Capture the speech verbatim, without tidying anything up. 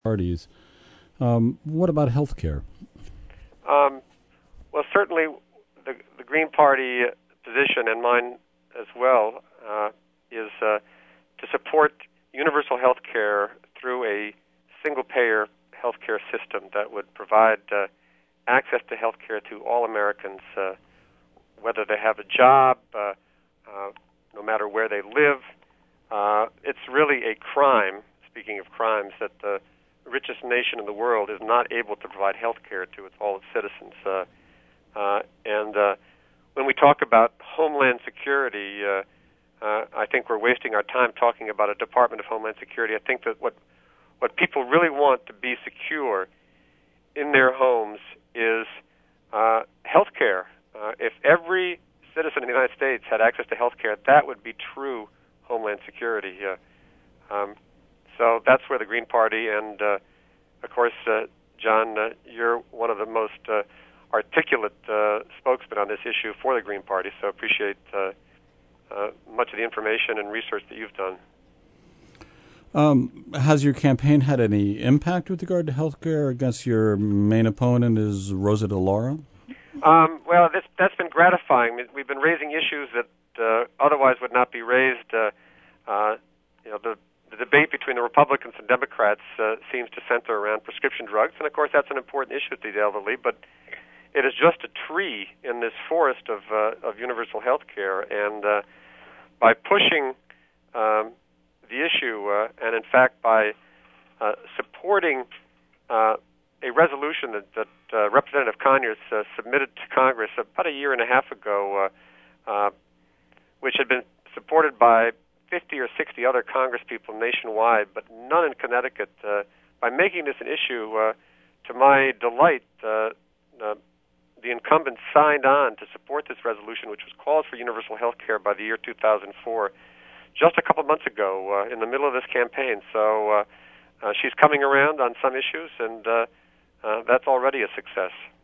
parties. Um, what about health care? Um, well, certainly the, the Green Party position, and mine as well, uh, is uh, to support universal health care through a single-payer health care system that would provide uh, access to health care to all Americans, uh, whether they have a job, uh, uh, no matter where they live. Uh, it's really a crime, speaking of crimes, that the richest nation in the world is not able to provide health care to its, all its citizens. Uh, uh, and uh, when we talk about Homeland Security, uh, uh, I think we're wasting our time talking about a Department of Homeland Security. I think that what what people really want to be secure in their homes is uh, health care. Uh, if every citizen in the United States had access to health care, that would be true Homeland Security. Uh, um, so that's where the Green Party and, uh, of course, uh, John, uh, you're one of the most uh, articulate uh, spokesmen on this issue for the Green Party, so appreciate uh, uh, much of the information and research that you've done. Um, has your campaign had any impact with regard to health care against your main opponent, is Rosa DeLauro? Um, well, this, that's been gratifying. We've been raising issues that uh, otherwise would not be raised. Uh, uh, you know, the, the debate between the Republicans and Democrats uh, seems to center around prescription drugs, and of course that's an important issue to the elderly, but it is just a tree in this forest of, uh, of universal health care, and uh, by pushing um, the issue, uh, and in fact by uh, supporting uh, a resolution that, that uh, Representative Conyers uh, submitted to Congress about a year and a half ago, uh, uh, which had been supported by fifty or sixty other congresspeople nationwide, but none in Connecticut. Uh, by making this an issue, uh, to my delight, uh, uh, the incumbents signed on to support this resolution, which was called for universal health care by the year two thousand four, just a couple months ago, uh, in the middle of this campaign. So uh, uh, she's coming around on some issues, and uh, uh, that's already a success.